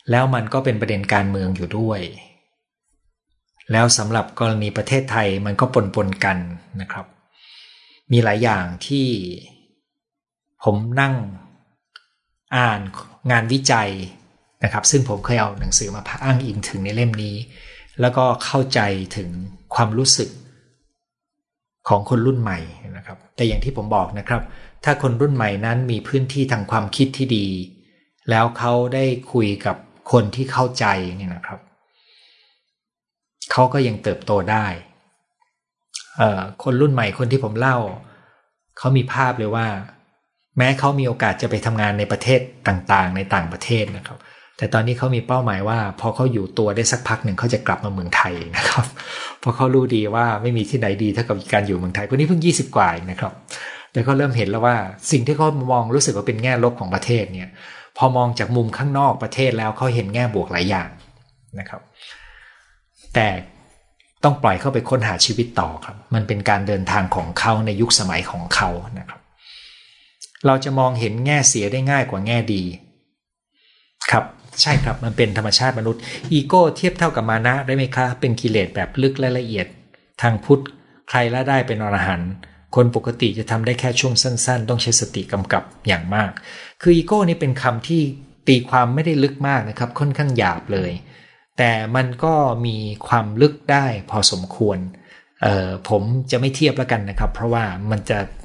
แล้วมันก็เป็นประเด็นการเมืองอยู่ด้วยแล้วสำหรับกรณีประเทศไทยมันก็ปนกันนะครับมีหลายอย่างที่ผมนั่งอ่านงานวิจัยนะครับซึ่งผมเคยเอาหนังสือมาอ้างอิงถึงในเล่มนี้แล้วก็เข้าใจถึงความรู้สึกของคนรุ่นใหม่นะครับแต่อย่างที่ผมบอกนะครับถ้าคนรุ่นใหม่นั้นมีพื้นที่ทางความคิดที่ดีแล้วเขาได้คุยกับคนที่เข้าใจเนี่ยนะครับเขาก็ยังเติบโตได้คนรุ่นใหม่คนที่ผมเล่าเขามีภาพเลยว่าแม้เขามีโอกาสจะไปทำงานในประเทศต่างๆในต่างประเทศนะครับแต่ตอนนี้เขามีเป้าหมายว่าพอเขาอยู่ตัวได้สักพักหนึ่งเขาจะกลับมาเมืองไทยนะครับเพราะเขารู้ดีว่าไม่มีที่ไหนดีเท่ากับการอยู่เมืองไทยคนนี้เพิ่ง20กว่านะครับแต่เขาเริ่มเห็นแล้วว่าสิ่งที่เขามองรู้สึกว่าเป็นแง่ลบของประเทศเนี่ยพอมองจากมุมข้างนอกประเทศแล้วเขาเห็นแง่บวกหลายอย่างนะครับแต่ต้องปล่อยเข้าไปค้นหาชีวิตต่อครับมันเป็นการเดินทางของเขาในยุคสมัยของเขานะครับเราจะมองเห็นแง่เสียได้ง่ายกว่าแง่ดีครับใช่ครับมันเป็นธรรมชาติมนุษย์อีโก้เทียบเท่ากับมานะได้ไหมคะเป็นกิเลสแบบลึกและละเอียดทางพุทธใครละได้เป็นอรหันต์คนปกติจะทำได้แค่ช่วงสั้นๆต้องใช้สติกำกับอย่างมากคืออีโก้นี่เป็นคำที่ตีความไม่ได้ลึกมากนะครับค่อนข้างหยาบเลยแต่มันก็มีความลึกได้พอสมควรผมจะไม่เทียบแล้วกันนะครับเพราะว่ามัน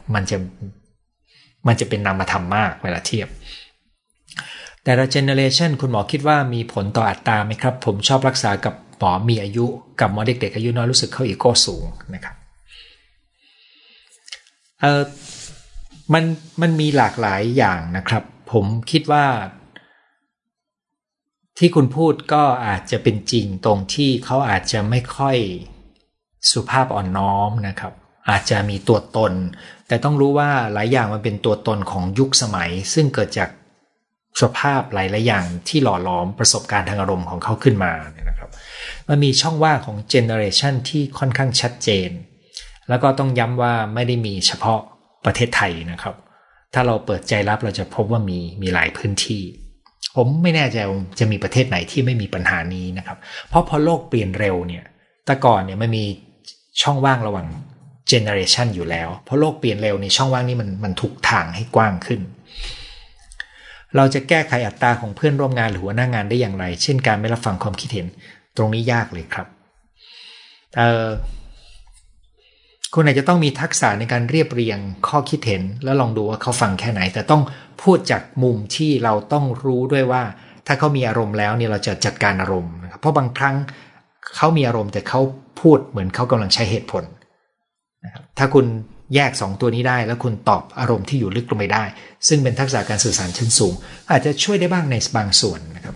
จะเป็นนามธรรมมากเวลาเทียบแต่ละเจเนอเรชันคุณหมอคิดว่ามีผลต่ออัตราไหมครับผมชอบรักษากับหมอมีอายุกับหมอเด็กๆอายุน้อยรู้สึกเขาอีโก้สูงนะครับมันมีหลากหลายอย่างนะครับผมคิดว่าที่คุณพูดก็อาจจะเป็นจริงตรงที่เขาอาจจะไม่ค่อยสุภาพอ่อนน้อมนะครับอาจจะมีตัวตนแต่ต้องรู้ว่าหลายอย่างมันเป็นตัวตนของยุคสมัยซึ่งเกิดจากสภาพหลายๆอย่างที่หล่อหลอมประสบการณ์ทางอารมณ์ของเขาขึ้นมาเนี่ยนะครับมันมีช่องว่างของเจเนอเรชันที่ค่อนข้างชัดเจนแล้วก็ต้องย้ำว่าไม่ได้มีเฉพาะประเทศไทยนะครับถ้าเราเปิดใจรับเราจะพบว่ามีหลายพื้นที่ผมไม่แน่ใจว่าจะมีประเทศไหนที่ไม่มีปัญหานี้นะครับเพราะพอโลกเปลี่ยนเร็วเนี่ยแต่ก่อนเนี่ยมันมีช่องว่างระหว่างเจเนอเรชันอยู่แล้วเพราะโลกเปลี่ยนเร็วในช่องว่างนี้มันถูกทางให้กว้างขึ้นเราจะแก้ไขอัตราของเพื่อนร่วมงานหรือหัวหน้างานได้อย่างไรเช่นการไม่รับฟังความคิดเห็นตรงนี้ยากเลยครับคุณอาจจะต้องมีทักษะในการเรียบเรียงข้อคิดเห็นแล้วลองดูว่าเขาฟังแค่ไหนแต่ต้องพูดจากมุมที่เราต้องรู้ด้วยว่าถ้าเขามีอารมณ์แล้วเนี่ยเราจะจัดการอารมณ์นะครับเพราะบางครั้งเขามีอารมณ์แต่เขาพูดเหมือนเขากำลังใช้เหตุผลนะครับถ้าคุณแยก2ตัวนี้ได้แล้วคุณตอบอารมณ์ที่อยู่ลึกลงไปได้ซึ่งเป็นทักษะการสื่อสารชั้นสูงอาจจะช่วยได้บ้างในบางส่วนนะครับ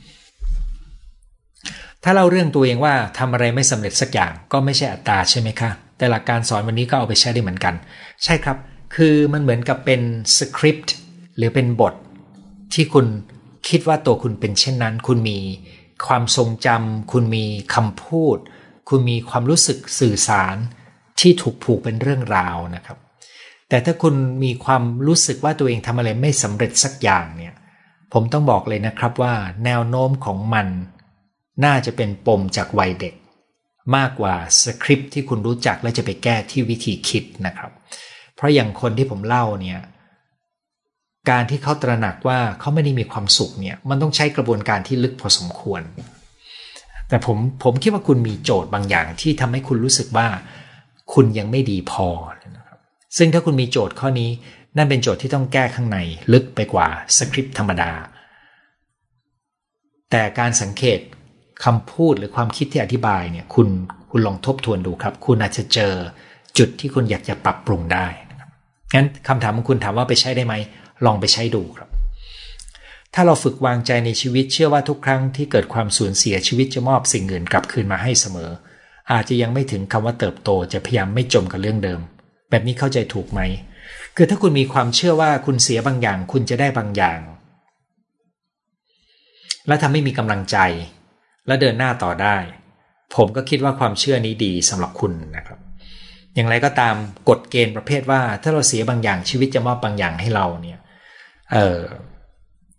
ถ้าเล่าเรื่องตัวเองว่าทำอะไรไม่สำเร็จสักอย่างก็ไม่ใช่อัตตาใช่ไหมคะแต่หลักการสอนวันนี้ก็เอาไปใช้ได้เหมือนกันใช่ครับคือมันเหมือนกับเป็นสคริปต์หรือเป็นบทที่คุณคิดว่าตัวคุณเป็นเช่นนั้นคุณมีความทรงจำคุณมีคำพูดคุณมีความรู้สึกสื่อสารที่ถูกผูกเป็นเรื่องราวนะครับแต่ถ้าคุณมีความรู้สึกว่าตัวเองทำอะไรไม่สำเร็จสักอย่างเนี่ยผมต้องบอกเลยนะครับว่าแนวโน้มของมันน่าจะเป็นปมจากวัยเด็กมากกว่าสคริปต์ที่คุณรู้จักและจะไปแก้ที่วิธีคิดนะครับเพราะอย่างคนที่ผมเล่าเนี่ยการที่เขาตระหนักว่าเขาไม่ได้มีความสุขเนี่ยมันต้องใช้กระบวนการที่ลึกพอสมควรแต่ผมคิดว่าคุณมีโจทย์บางอย่างที่ทำให้คุณรู้สึกว่าคุณยังไม่ดีพอนะครับซึ่งถ้าคุณมีโจทย์ข้อนี้นั่นเป็นโจทย์ที่ต้องแก้ข้างในลึกไปกว่าสคริปต์ธรรมดาแต่การสังเกตคำพูดหรือความคิดที่อธิบายเนี่ยคุณลองทบทวนดูครับคุณอาจจะเจอจุดที่คุณอยากจะปรับปรุงได้นะครับงั้นคำถามของคุณถามว่าไปใช้ได้ไหมลองไปใช้ดูครับถ้าเราฝึกวางใจในชีวิตเชื่อว่าทุกครั้งที่เกิดความสูญเสียชีวิตจะมอบสิ่งอื่นกลับคืนมาให้เสมออาจจะยังไม่ถึงคำว่าเติบโตจะพยายามไม่จมกับเรื่องเดิมแบบนี้เข้าใจถูกไหมคือถ้าคุณมีความเชื่อว่าคุณเสียบางอย่างคุณจะได้บางอย่างและทำให้มีกำลังใจและเดินหน้าต่อได้ผมก็คิดว่าความเชื่อนี้ดีสำหรับคุณนะครับอย่างไรก็ตามกฎเกณฑ์ประเภทว่าถ้าเราเสียบางอย่างชีวิตจะมอบบางอย่างให้เราเนี่ย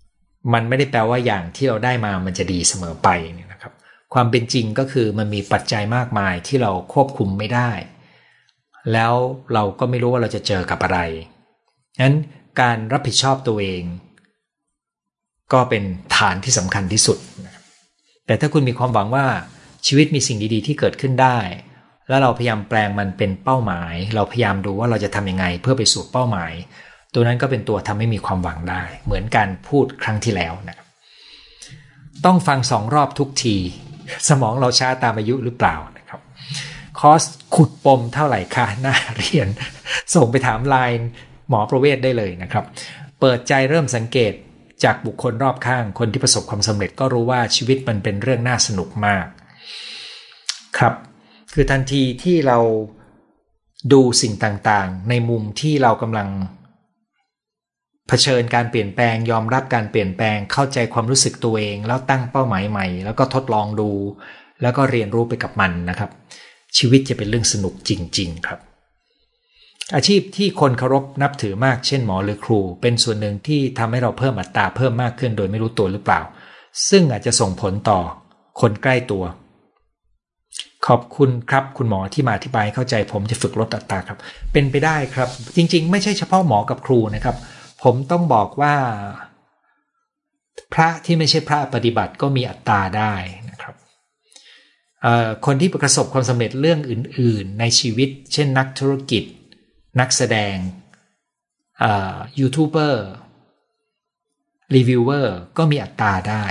มันไม่ได้แปลว่าอย่างที่เราได้มามันจะดีเสมอไปนะครับความเป็นจริงก็คือมันมีปัจจัยมากมายที่เราควบคุมไม่ได้แล้วเราก็ไม่รู้ว่าเราจะเจอกับอะไรงั้นการรับผิดชอบตัวเองก็เป็นฐานที่สำคัญที่สุดแต่ถ้าคุณมีความหวังว่าชีวิตมีสิ่งดีๆที่เกิดขึ้นได้แล้วเราพยายามแปลงมันเป็นเป้าหมายเราพยายามดูว่าเราจะทำยังไงเพื่อไปสู่เป้าหมายตัวนั้นก็เป็นตัวทำให้มีความหวังได้เหมือนการพูดครั้งที่แล้วนะครับต้องฟัง2 รอบทุกทีสมองเราช้าตามอายุหรือเปล่านะครับคอร์สขุดปมเท่าไหร่คะน่าเรียนส่งไปถามไลน์หมอประเวศได้เลยนะครับเปิดใจเริ่มสังเกตจากบุคคลรอบข้างคนที่ประสบความสำเร็จก็รู้ว่าชีวิตมันเป็นเรื่องน่าสนุกมากครับคือทันทีที่เราดูสิ่งต่างๆในมุมที่เรากำลังเผชิญการเปลี่ยนแปลงยอมรับการเปลี่ยนแปลงเข้าใจความรู้สึกตัวเองแล้วตั้งเป้าหมายใหม่แล้วก็ทดลองดูแล้วก็เรียนรู้ไปกับมันนะครับชีวิตจะเป็นเรื่องสนุกจริงๆครับอาชีพที่คนเคารพนับถือมากเช่นหมอหรือครูเป็นส่วนหนึ่งที่ทำให้เราเพิ่มอัตราเพิ่มมากขึ้นโดยไม่รู้ตัวหรือเปล่าซึ่งอาจจะส่งผลต่อคนใกล้ตัวขอบคุณครับคุณหมอที่มาอธิบายเข้าใจผมจะฝึกลดอัตราครับเป็นไปได้ครับจริงๆไม่ใช่เฉพาะหมอกับครูนะครับผมต้องบอกว่าพระที่ไม่ใช่พระปฏิบัติก็มีอัตราได้นะครับคนที่ประสบความสำเร็จเรื่องอื่นๆในชีวิตเช่นนักธุรกิจนักแสดงยูทูบเบอร์รีวิวเวอร์ก็มีอัตราได้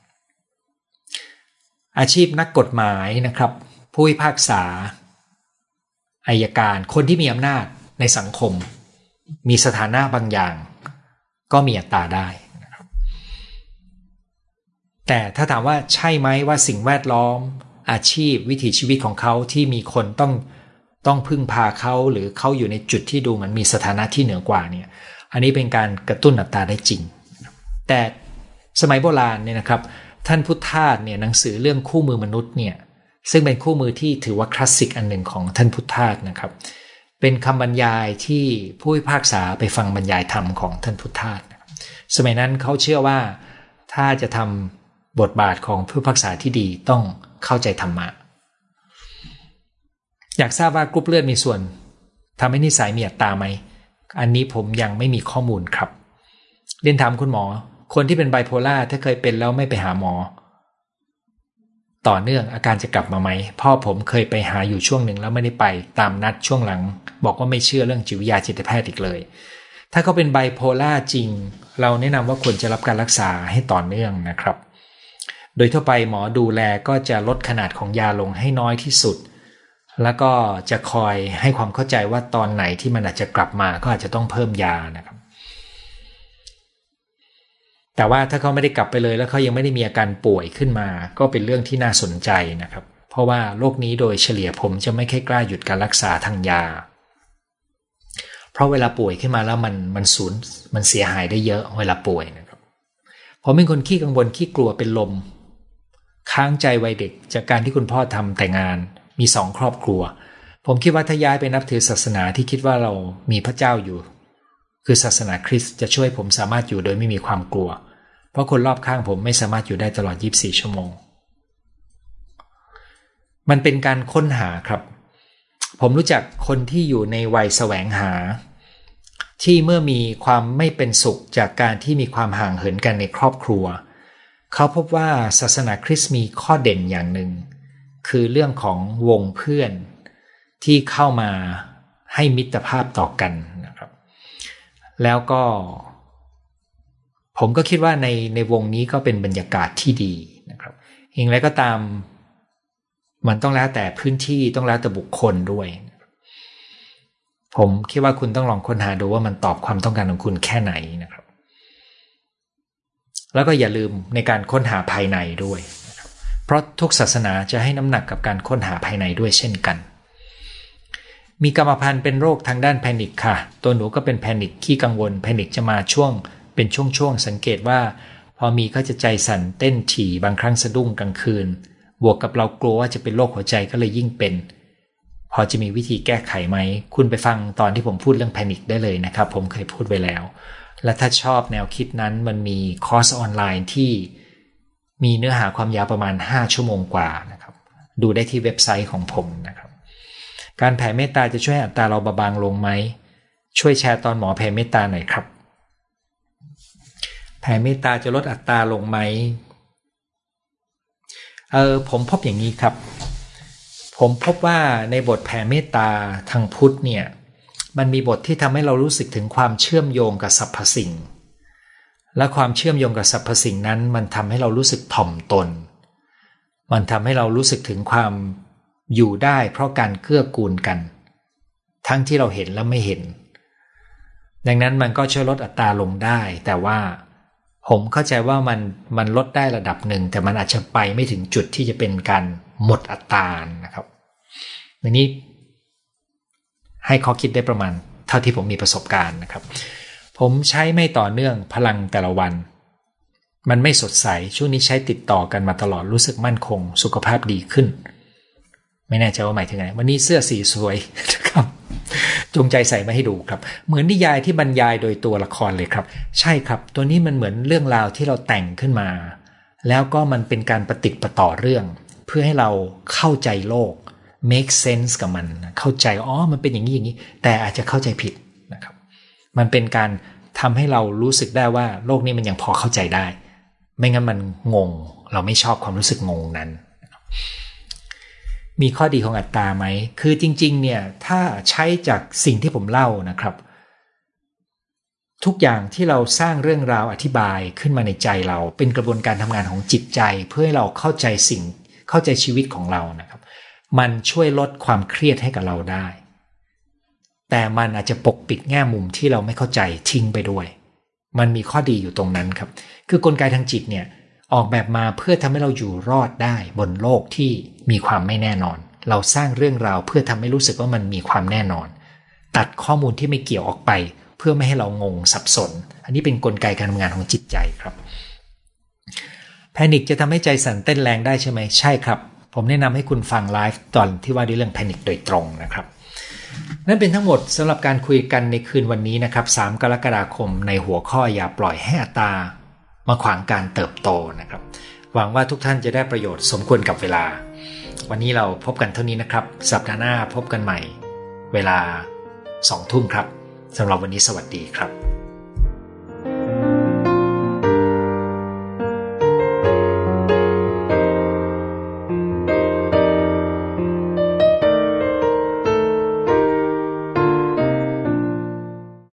อาชีพนักกฎหมายนะครับผู้พิพากษาอัยการคนที่มีอำนาจในสังคมมีสถานะบางอย่างก็มีอัตราได้นะครับแต่ถ้าถามว่าใช่ไหมว่าสิ่งแวดล้อมอาชีพวิถีชีวิตของเขาที่มีคนต้องพึ่งพาเขาหรือเขาอยู่ในจุดที่ดูเหมือนมีสถานะที่เหนือกว่าเนี่ยอันนี้เป็นการกระตุ้นอัตราได้จริงแต่สมัยโบราณเนี่ยนะครับท่านพุทธทาสเนี่ยหนังสือเรื่องคู่มือมนุษย์เนี่ยซึ่งเป็นคู่มือที่ถือว่าคลาสสิกอันหนึ่งของท่านพุทธทาสนะครับเป็นคำบรรยายที่ผู้พิพากษาไปฟังบรรยายธรรมของท่านพุทธทาสสมัยนั้นเขาเชื่อว่าถ้าจะทำบทบาทของผู้พิพากษาที่ดีต้องเข้าใจธรรมะอยากทราบว่ากรุ๊ปเลือดมีส่วนทำให้นิสัยมีอัตราไหมอันนี้ผมยังไม่มีข้อมูลครับเรียนถามคุณหมอคนที่เป็นไบโพล่าถ้าเคยเป็นแล้วไม่ไปหาหมอต่อเนื่องอาการจะกลับมาไหมพ่อผมเคยไปหาอยู่ช่วงหนึ่งแล้วไม่ได้ไปตามนัดช่วงหลังบอกว่าไม่เชื่อเรื่องจิตวิทยาจิตแพทย์อีกเลยถ้าเขาเป็นไบโพล่าจริงเราแนะนำว่าควรจะรับการรักษาให้ต่อเนื่องนะครับโดยทั่วไปหมอดูแลก็จะลดขนาดของยาลงให้น้อยที่สุดแล้วก็จะคอยให้ความเข้าใจว่าตอนไหนที่มันอาจจะกลับมาก็อาจจะต้องเพิ่มยานะครับแต่ว่าถ้าเขาไม่ได้กลับไปเลยแล้วเขายังไม่ได้มีอาการป่วยขึ้นมาก็เป็นเรื่องที่น่าสนใจนะครับเพราะว่าโรคนี้โดยเฉลี่ยผมจะไม่ค่อยกล้าหยุดการรักษาทางยาเพราะเวลาป่วยขึ้นมาแล้วมันเสียหายได้เยอะเวลาป่วยนะครับผมเป็นคนขี้กังวลขี้กลัวเป็นลมค้างใจวัยเด็กจากการที่คุณพ่อทำแต่งานมี2 ครอบครัวผมคิดว่าถ้าย้ายไปนับถือศาสนาที่คิดว่าเรามีพระเจ้าอยู่คือศาสนาคริสต์จะช่วยผมสามารถอยู่โดยไม่มีความกลัวเพราะคนรอบข้างผมไม่สามารถอยู่ได้ตลอด24 ชั่วโมงมันเป็นการค้นหาครับผมรู้จักคนที่อยู่ในวัยแสวงหาที่เมื่อมีความไม่เป็นสุขจากการที่มีความห่างเหินกันในครอบครัวเขาพบว่าศาสนาคริสต์มีข้อเด่นอย่างหนึ่งคือเรื่องของวงเพื่อนที่เข้ามาให้มิตรภาพต่อกันนะครับแล้วก็ผมก็คิดว่าในวงนี้ก็เป็นบรรยากาศที่ดีนะครับอย่างไรก็ตามมันต้องแล้วแต่พื้นที่ต้องแล้วแต่บุคคลด้วยผมคิดว่าคุณต้องลองค้นหาดูว่ามันตอบความต้องการของคุณแค่ไหนนะครับแล้วก็อย่าลืมในการค้นหาภายในด้วยนะครับเพราะทุกศาสนาจะให้น้ำหนักกับการค้นหาภายในด้วยเช่นกันมีกรรมพันธุ์เป็นโรคทางด้านแพนิคค่ะตัวหนูก็เป็นแพนิคขี้กังวลแพนิคจะมาเป็นช่วงสังเกตว่าพอมีก็จะใจสั่นเต้นถี่บางครั้งสะดุ้งกลางคืนบวกกับเรากลัวว่าจะเป็นโรคหัวใจก็เลยยิ่งเป็นพอจะมีวิธีแก้ไขไหมคุณไปฟังตอนที่ผมพูดเรื่องแพนิคได้เลยนะครับผมเคยพูดไว้แล้วและถ้าชอบแนวคิดนั้นมันมีคอร์สออนไลน์ที่มีเนื้อหาความยาวประมาณ5ชั่วโมงกว่านะครับดูได้ที่เว็บไซต์ของผมนะครับการแผ่เมตตาจะช่วยอัตราเราเบาบางลงไหมช่วยแชร์ตอนหมอแผ่เมตตาหน่อยครับแผ่เมตตาจะลดอัตราลงไหมผมพบอย่างนี้ครับผมพบว่าในบทแผ่เมตตาทางพุทธเนี่ยมันมีบทที่ทำให้เรารู้สึกถึงความเชื่อมโยงกับสรรพสิ่งและความเชื่อมโยงกับสรรพสิ่งนั้นมันทำให้เรารู้สึกถ่อมตนมันทำให้เรารู้สึกถึงความอยู่ได้เพราะการเกื้อกูลกันทั้งที่เราเห็นและไม่เห็นดังนั้นมันก็ช่วยลดอัตราลงได้แต่ว่าผมเข้าใจว่ามันลดได้ระดับหนึ่งแต่มันอาจจะไปไม่ถึงจุดที่จะเป็นการหมดอัตรานะครับในนี้ให้ข้อคิดได้ประมาณเท่าที่ผมมีประสบการณ์นะครับผมใช้ไม่ต่อเนื่องพลังแต่ละวันมันไม่สดใสช่วงนี้ใช้ติดต่อกันมาตลอดรู้สึกมั่นคงสุขภาพดีขึ้นไม่แน่ใจว่าหมายถึงไงวันนี้เสื้อสีสวยนะครับจงใจใส่มาให้ดูครับเหมือนนิยายที่บรรยายโดยตัวละครเลยครับใช่ครับตัวนี้มันเหมือนเรื่องราวที่เราแต่งขึ้นมาแล้วก็มันเป็นการประติดประต่อเรื่องเพื่อให้เราเข้าใจโลก make sense กับมันเข้าใจมันเป็นอย่างนี้อย่างนี้แต่อาจจะเข้าใจผิดนะครับมันเป็นการทำให้เรารู้สึกได้ว่าโลกนี้มันยังพอเข้าใจได้ไม่งั้นมันงงเราไม่ชอบความรู้สึกงงนั้นมีข้อดีของอัตตาไหมคือจริงๆเนี่ยถ้าใช้จากสิ่งที่ผมเล่านะครับทุกอย่างที่เราสร้างเรื่องราวอธิบายขึ้นมาในใจเราเป็นกระบวนการทำงานของจิตใจเพื่อให้เราเข้าใจชีวิตของเรานะครับมันช่วยลดความเครียดให้กับเราได้แต่มันอาจจะปกปิดแง่มุมที่เราไม่เข้าใจทิ้งไปด้วยมันมีข้อดีอยู่ตรงนั้นครับคือกลไกทางจิตเนี่ยออกแบบมาเพื่อทำให้เราอยู่รอดได้บนโลกที่มีความไม่แน่นอนเราสร้างเรื่องราวเพื่อทำให้รู้สึกว่ามันมีความแน่นอนตัดข้อมูลที่ไม่เกี่ยวออกไปเพื่อไม่ให้เรางงสับสนอันนี้เป็นกลไกการทำงานของจิตใจครับแพนิคจะทำให้ใจสั่นเต้นแรงได้ใช่ไหมใช่ครับผมแนะนำให้คุณฟังไลฟ์ตอนที่ว่าด้วยเรื่องแพนิคโดยตรงนะครับนั่นเป็นทั้งหมดสำหรับการคุยกันในคืนวันนี้นะครับ3 กรกฎาคมในหัวข้ออย่าปล่อยให้อัตตามาขวางการเติบโตนะครับหวังว่าทุกท่านจะได้ประโยชน์สมควรกับเวลาวันนี้เราพบกันเท่านี้นะครับสัปดาห์หน้าพบกันใหม่เวลา 20:00 นครับสำหรับวันนี้สวัสดีครับ